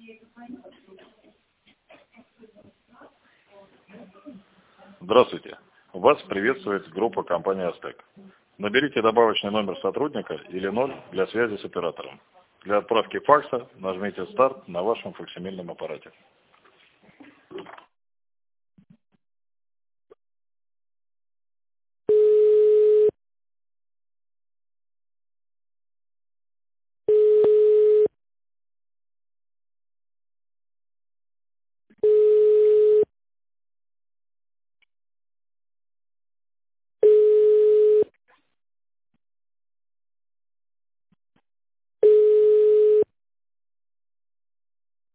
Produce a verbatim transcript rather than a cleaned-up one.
Здравствуйте. Вас приветствует группа компании Астек. Наберите добавочный номер сотрудника или ноль для связи с оператором. Для отправки факса нажмите «Старт» на вашем факсимильном аппарате.